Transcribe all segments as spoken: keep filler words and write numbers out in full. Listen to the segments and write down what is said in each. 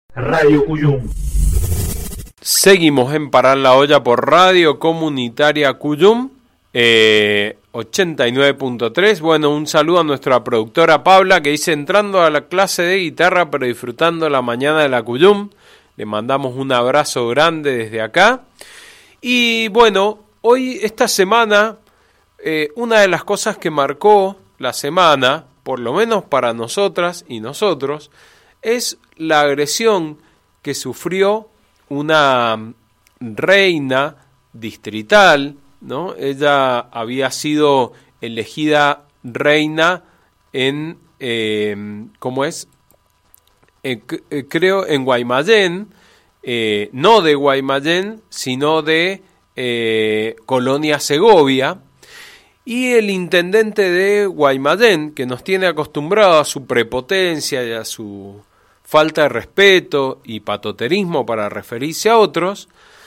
Radio Cuyum. Seguimos en Parar la Olla por Radio Comunitaria Cuyum, eh, ochenta y nueve punto tres. Bueno, un saludo a nuestra productora Paula, que dice: entrando a la clase de guitarra pero disfrutando la mañana de la Cuyum. Le mandamos un abrazo grande desde acá. Y bueno, hoy, esta semana, eh, una de las cosas que marcó la semana, por lo menos para nosotras y nosotros, es la agresión que sufrió una reina distrital, ¿no? Ella había sido elegida reina en, eh, ¿cómo es? Eh, eh, creo en Guaymallén, eh, no de Guaymallén, sino de eh, Colonia Segovia, y el intendente de Guaymallén, que nos tiene acostumbrado a su prepotencia y a su falta de respeto y patoterismo para referirse a otros,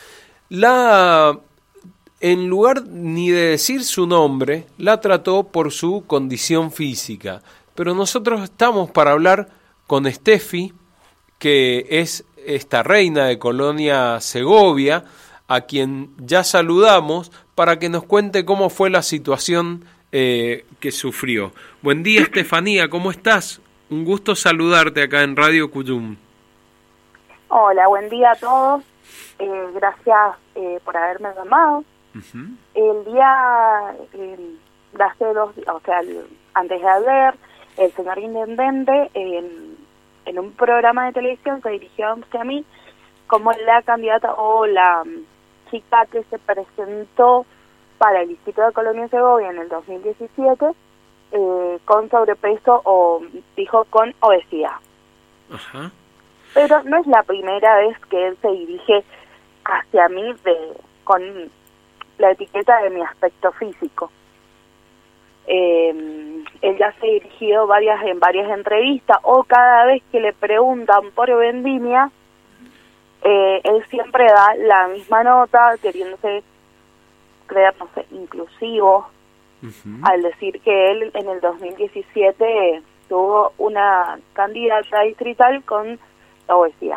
la, en lugar ni de decir su nombre, la trató por su condición física. Pero nosotros estamos para hablar con Steffi, que es esta reina de Colonia Segovia, a quien ya saludamos, para que nos cuente cómo fue la situación eh, que sufrió. Buen día, Estefanía, ¿cómo estás? Un gusto saludarte acá en Radio Cuyum. Hola, buen día a todos. Eh, gracias eh, por haberme llamado. Uh-huh. El día eh, de hace dos, o sea, el, antes de ayer, el señor intendente en, en un programa de televisión se dirigió a mí como la candidata o la chica que se presentó para el distrito de Colonia Segovia en el dos mil diecisiete. Eh, con sobrepeso o dijo con obesidad. Ajá. Pero no es la primera vez que él se dirige hacia mí de, con la etiqueta de mi aspecto físico. Eh, él ya se ha dirigido varias, en varias entrevistas, o cada vez que le preguntan por vendimia, eh, él siempre da la misma nota, queriéndose creer, no sé, inclusivo, uh-huh, al decir que él en el dos mil diecisiete tuvo una candidata distrital con obesidad.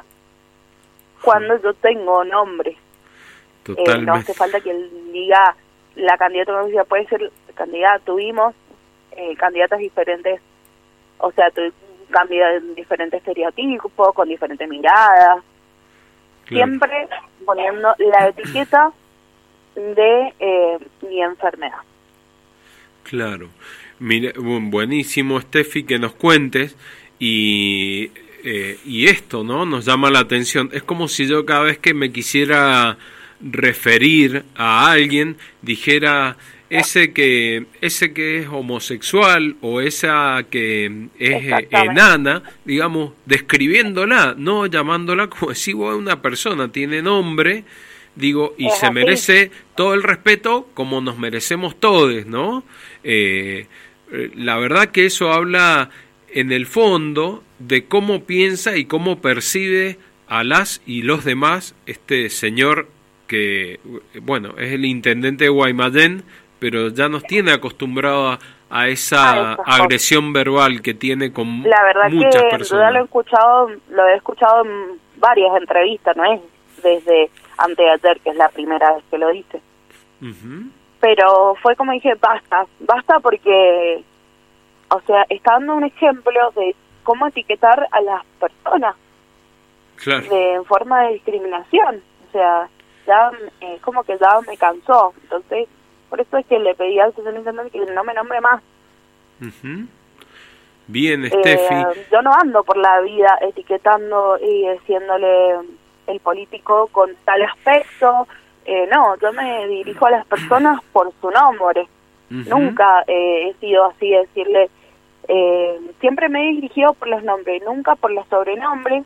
Cuando yo tengo nombre, eh, no hace falta que él diga la candidata con obesidad, puede ser candidata, tuvimos eh, candidatas diferentes, o sea, tu, candidatas diferentes estereotipos, con diferentes miradas, claro, siempre poniendo la etiqueta de eh, mi enfermedad. Claro. Mira, buenísimo, Steffi, que nos cuentes, y, eh, y esto, ¿no? Nos llama la atención. Es como si yo cada vez que me quisiera referir a alguien dijera ese que ese que es homosexual o esa que es enana, digamos, describiéndola, no llamándola como si vos una persona tiene nombre, digo, y se merece todo el respeto como nos merecemos todos, ¿no? Eh, la verdad que eso habla en el fondo de cómo piensa y cómo percibe a las y los demás este señor que, bueno, es el intendente de Guaymallén, pero ya nos tiene acostumbrado a, a esa ah, agresión verbal que tiene con la verdad muchas que personas. Lo he escuchado, lo he escuchado en varias entrevistas, no es desde anteayer, que es la primera vez que lo dice. Uh-huh. Pero fue como dije, basta, basta porque, o sea, está dando un ejemplo de cómo etiquetar a las personas, claro, de en forma de discriminación. O sea, ya es eh, como que ya me cansó. Entonces, por eso es que le pedí al señor intendente que no me nombre más. Uh-huh. Bien, Steffi. Eh, yo no ando por la vida etiquetando y diciéndole el político con tal aspecto. Eh, no, yo me dirijo a las personas por su nombre. Uh-huh. Nunca eh, he sido así, decirle, eh, siempre me he dirigido por los nombres, nunca por los sobrenombres,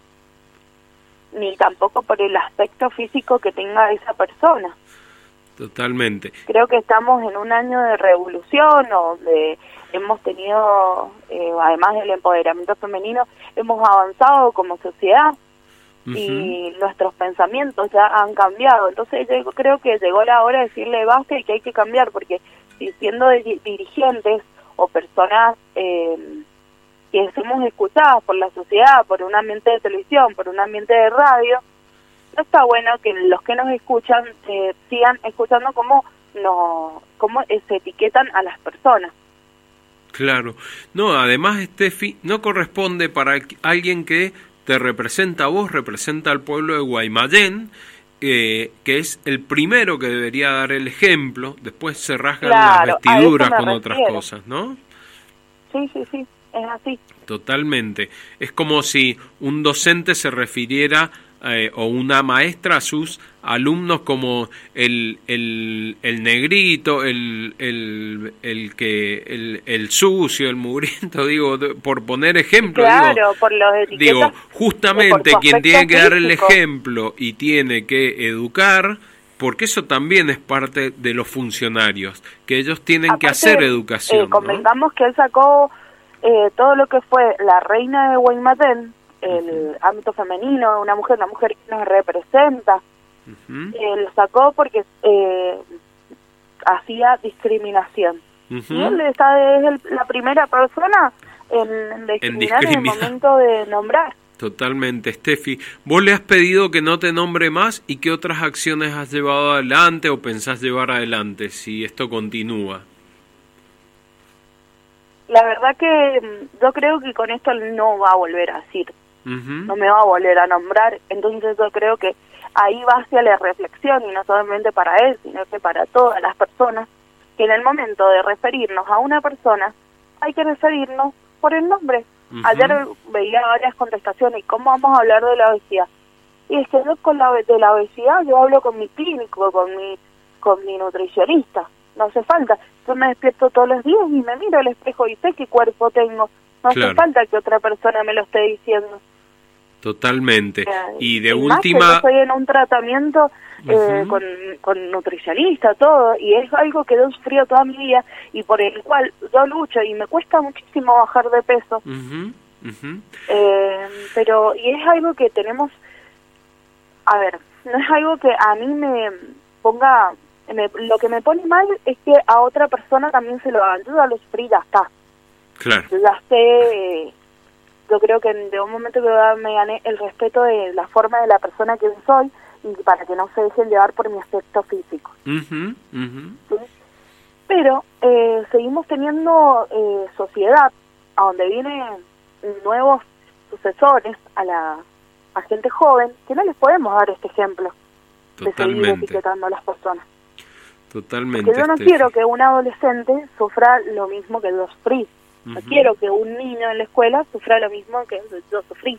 ni tampoco por el aspecto físico que tenga esa persona. Totalmente. Creo que estamos en un año de revolución, donde hemos tenido, eh, además del empoderamiento femenino, hemos avanzado como sociedad. Uh-huh. Y nuestros pensamientos ya han cambiado. Entonces yo creo que llegó la hora de decirle basta y que hay que cambiar, porque si siendo dirigentes o personas eh, que somos escuchadas por la sociedad, por un ambiente de televisión, por un ambiente de radio, no está bueno que los que nos escuchan eh, sigan escuchando cómo, no, cómo eh, se etiquetan a las personas. Claro. No, además, Steffi, no corresponde para alguien que te representa a vos, representa al pueblo de Guaymallén, eh, que es el primero que debería dar el ejemplo, después se rasgan claro, las vestiduras con refiero. otras cosas, ¿no? Sí, sí, sí, es así. Totalmente. Es como si un docente se refiriera eh, o una maestra a sus alumnos como el el, el negrito, el el el que el, el sucio, el mugriento, digo, por poner ejemplo. Claro, digo, por los etiquetas. Digo, justamente quien tiene que dar el físico. ejemplo y tiene que educar, porque eso también es parte de los funcionarios, que ellos tienen Aparte, que hacer educación. Eh, convengamos, ¿no?, que él sacó eh, todo lo que fue la reina de Guaymallén, el uh-huh. ámbito femenino, una mujer, una mujer que nos representa, uh-huh. eh, lo sacó porque eh, hacía discriminación. Uh-huh. Y él está, es el, la primera persona en discriminar en, en el momento de nombrar. Totalmente, Steffi. ¿Vos le has pedido que no te nombre más y qué otras acciones has llevado adelante o pensás llevar adelante si esto continúa? La verdad que yo creo que con esto no va a volver a decir, uh-huh. no me va a volver a nombrar, entonces yo creo que ahí va hacia la reflexión y no solamente para él, sino que para todas las personas, que en el momento de referirnos a una persona hay que referirnos por el nombre. Uh-huh. Ayer veía varias contestaciones, ¿cómo vamos a hablar de la obesidad? Y es que yo con la, de la obesidad yo hablo con mi clínico, con mi, con mi nutricionista, no hace falta. Yo me despierto todos los días y me miro al espejo y sé qué cuerpo tengo, no claro. hace falta que otra persona me lo esté diciendo. Totalmente. Eh, y de y última... Más que yo estoy en un tratamiento eh, uh-huh. con, con nutricionista, todo, y es algo que yo he sufrido toda mi vida y por el cual yo lucho y me cuesta muchísimo bajar de peso. Uh-huh. Uh-huh. Eh, pero, y es algo que tenemos, a ver, no es algo que a mí me ponga, me, lo que me pone mal es que a otra persona también se lo hagan. Yo ya lo sufrí, ya está. Claro. Yo ya sé... Eh, yo creo que de un momento que me gané el respeto de la forma de la persona que soy y para que no se dejen llevar por mi aspecto físico. Uh-huh, uh-huh. ¿Sí? Pero eh, seguimos teniendo eh, sociedad a donde vienen nuevos sucesores a la a gente joven que no les podemos dar este ejemplo. Totalmente. De seguir etiquetando a las personas. Totalmente. Porque yo no Steffi. quiero que un adolescente sufra lo mismo que yo sufrí. No uh-huh. quiero que un niño en la escuela sufra lo mismo que yo sufrí.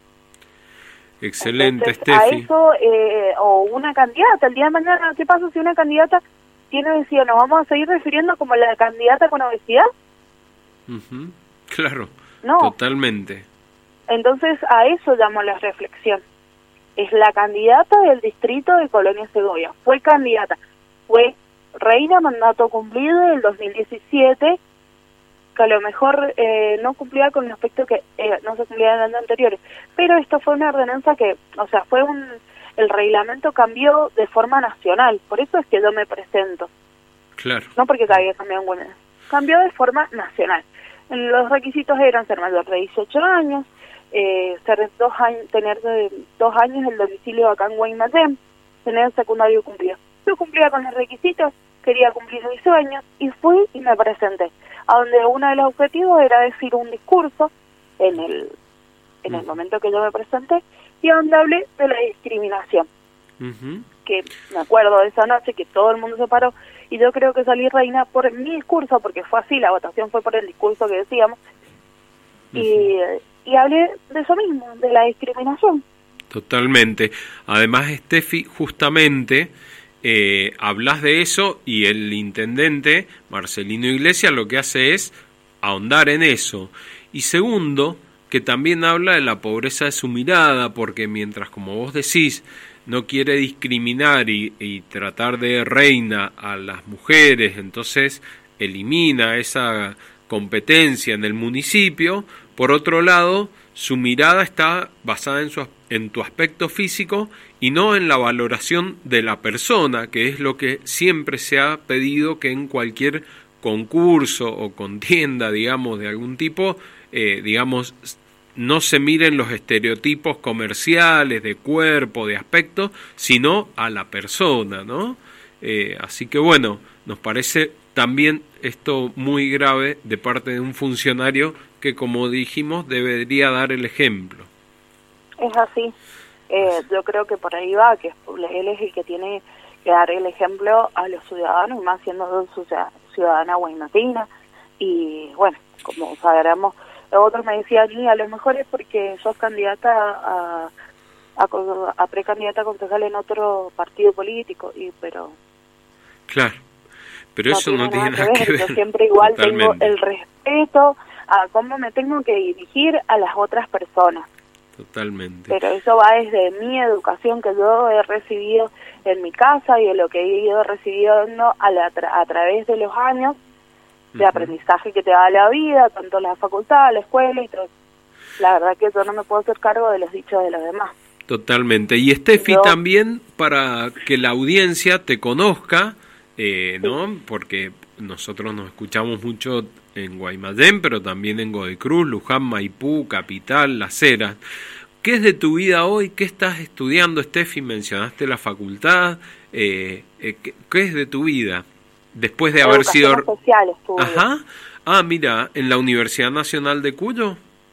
Excelente, Entonces, a Steffi. eso, eh, o una candidata, el día de mañana, ¿qué pasa si una candidata tiene obesidad? ¿Nos vamos a seguir refiriendo como la candidata con obesidad? Uh-huh. Claro, no. Totalmente. Entonces, a eso llamo la reflexión. Es la candidata del distrito de Colonia Segovia. Fue candidata, fue reina mandato cumplido del dos mil diecisiete, que a lo mejor eh, no cumplía con el aspecto que eh, no se cumplía en años anteriores, pero esto fue una ordenanza que, o sea, fue un, el reglamento cambió de forma nacional, por eso es que yo me presento. Claro. No porque había cambiado en Guaymallén, cambió de forma nacional. Los requisitos eran ser mayor de dieciocho años, eh, ser dos años, tener de, dos años el domicilio acá en Guaymallén, tener el secundario cumplido. Yo cumplía con los requisitos, quería cumplir mis sueños y fui y me presenté, a donde uno de los objetivos era decir un discurso en el en el momento que yo me presenté y donde hablé de la discriminación. Uh-huh. Que me acuerdo de esa noche que todo el mundo se paró y yo creo que salí reina por mi discurso, porque fue así, la votación fue por el discurso que decíamos, uh-huh. y, y hablé de eso mismo, de la discriminación. Totalmente. Además, Steffi, justamente... Eh, hablas de eso y el intendente Marcelino Iglesias lo que hace es ahondar en eso. Y segundo, que también habla de la pobreza de su mirada, porque mientras, como vos decís, no quiere discriminar y, y tratar de reina a las mujeres, entonces elimina esa competencia en el municipio, por otro lado, su mirada está basada en, su, en tu aspecto físico y no en la valoración de la persona, que es lo que siempre se ha pedido que en cualquier concurso o contienda, digamos, de algún tipo, eh, digamos, no se miren los estereotipos comerciales de cuerpo, de aspecto, sino a la persona, ¿no? Eh, así que bueno, nos parece también esto muy grave de parte de un funcionario que, como dijimos, debería dar el ejemplo. Es así. Eh, yo creo que por ahí va, que él es el que tiene que dar el ejemplo a los ciudadanos, más siendo ciudadana guaymatina. Y bueno, como sabremos, otros me decían, y a lo mejor es porque sos candidata a, a, a precandidata a concejal en otro partido político, y pero... Claro, pero no eso tiene no tiene nada, nada que ver. Que ver. Yo siempre igual Totalmente. tengo el respeto a cómo me tengo que dirigir a las otras personas. Totalmente. Pero eso va desde mi educación que yo he recibido en mi casa y de lo que he ido recibiendo a, la tra a través de los años de uh-huh. aprendizaje que te da la vida, tanto la facultad, la escuela y todo. La verdad que yo no me puedo hacer cargo de los dichos de los demás. Totalmente. Y Steffi, yo, también para que la audiencia te conozca, eh, ¿no? Sí. Porque nosotros nos escuchamos mucho en Guaymallén, pero también en Godoy Cruz, Luján, Maipú, Capital, Las Heras. ¿Qué es de tu vida hoy? ¿Qué estás estudiando, Steffi? Mencionaste la facultad. Eh, eh, ¿qué, ¿Qué es de tu vida? Después de haber sido... Social estudio. Ajá. Ah, mira, ¿en la Universidad Nacional de Cuyo?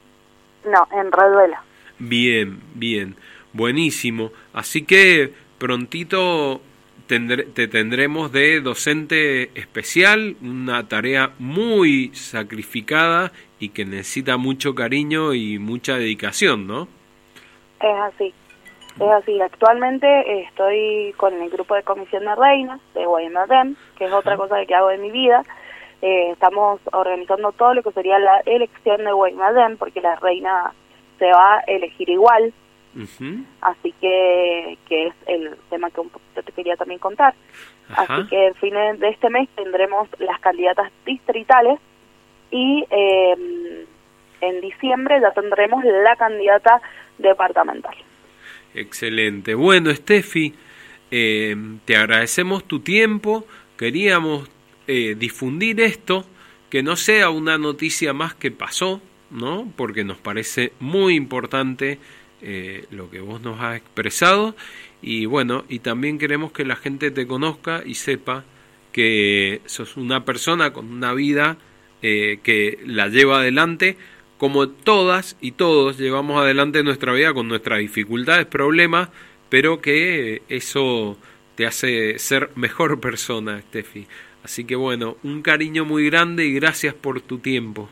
No, en Reduela. Bien, bien. Buenísimo. Así que prontito tendré, te tendremos de docente especial, una tarea muy sacrificada y que necesita mucho cariño y mucha dedicación, ¿no? Es así. Es así, actualmente estoy con el grupo de comisión de reinas de Guaymallén, que es otra cosa que hago en mi vida. Eh, estamos organizando todo lo que sería la elección de Guaymallén, porque la reina se va a elegir igual, uh-huh. así que que es el tema que un poquito te quería también contar. Ajá. Así que en fines de este mes tendremos las candidatas distritales y eh, en diciembre ya tendremos la candidata departamental. Excelente. Bueno, Steffi, eh, te agradecemos tu tiempo. Queríamos eh, difundir esto, que no sea una noticia más que pasó, ¿no? Porque nos parece muy importante eh, lo que vos nos has expresado. Y bueno, y también queremos que la gente te conozca y sepa que sos una persona con una vida eh, que la lleva adelante, como todas y todos llevamos adelante nuestra vida con nuestras dificultades, problemas, pero que eso te hace ser mejor persona, Steffi. Así que bueno, un cariño muy grande y gracias por tu tiempo.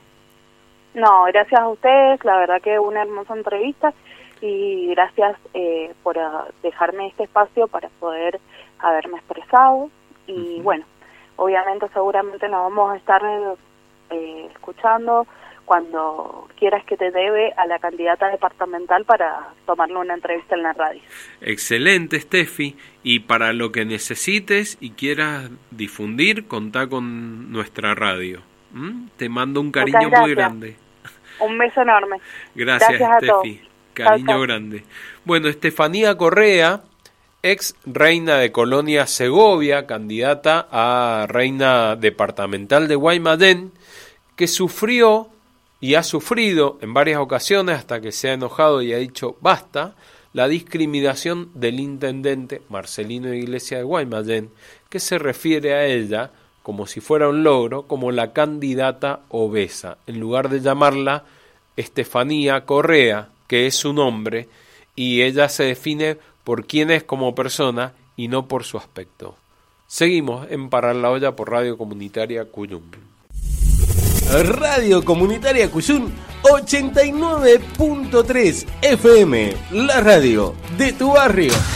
No, gracias a ustedes, la verdad que una hermosa entrevista y gracias eh, por uh, dejarme este espacio para poder haberme expresado y uh-huh. bueno, obviamente seguramente nos vamos a estar eh, escuchando cuando quieras que te debe a la candidata departamental para tomarle una entrevista en la radio. Excelente, Steffi. Y para lo que necesites y quieras difundir, contá con nuestra radio. ¿Mm? Te mando un cariño muy grande. Un beso enorme. Gracias, Gracias Steffi. Cariño chau, chau. grande. Bueno, Estefanía Correa, ex reina de Colonia Segovia, candidata a reina departamental de Guaymallén, que sufrió y ha sufrido en varias ocasiones, hasta que se ha enojado y ha dicho basta, la discriminación del intendente Marcelino Iglesias de Guaymallén, que se refiere a ella como si fuera un logro, como la candidata obesa, en lugar de llamarla Estefanía Correa, que es su nombre, y ella se define por quién es como persona y no por su aspecto. Seguimos en Parar la Olla por Radio Comunitaria Cuyum. Radio Comunitaria Cuyum ochenta y nueve punto tres F M, la radio de tu barrio.